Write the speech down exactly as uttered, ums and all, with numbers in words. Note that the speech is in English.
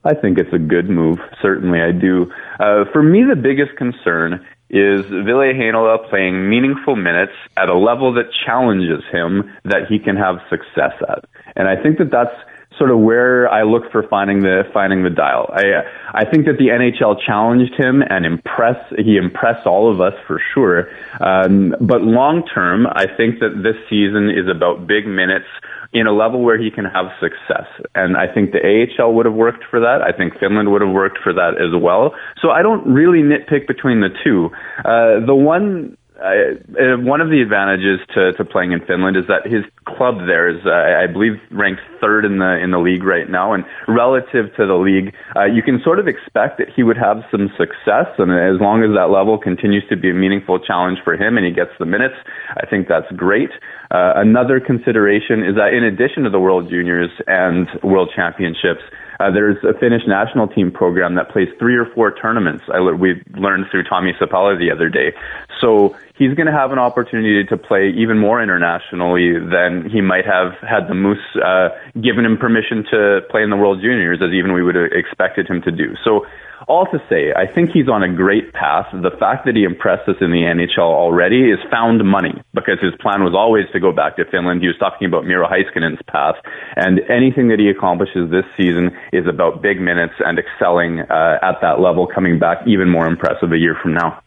I think it's a good move. Certainly, I do. Uh, for me, the biggest concern is Ville Heinola playing meaningful minutes at a level that challenges him that he can have success at. And I think that that's sort of where I look for finding the finding the dial. I I think that the N H L challenged him and impress he impressed all of us for sure. Um, but long term, I think that this season is about big minutes in a level where he can have success. And I think the A H L would have worked for that. I think Finland would have worked for that as well. So I don't really nitpick between the two. Uh, the one Uh, one of the advantages to, to playing in Finland is that his club there is, uh, I believe, ranked third in the in the league right now. And relative to the league, uh, you can sort of expect that he would have some success. And as long as that level continues to be a meaningful challenge for him and he gets the minutes, I think that's great. Uh, another consideration is that in addition to the World Juniors and World Championships, Uh, there's a Finnish national team program that plays three or four tournaments. I, we learned through Tommy Sapala the other day. So he's going to have an opportunity to play even more internationally than he might have had the Moose uh, given him permission to play in the World Juniors, as even we would have expected him to do. So all to say, I think he's on a great path. The fact that he impressed us in the N H L already is found money, because his plan was always to go back to Finland. He was talking about Miro Heiskanen's path, and anything that he accomplishes this season is about big minutes and excelling uh, at that level, coming back even more impressive a year from now.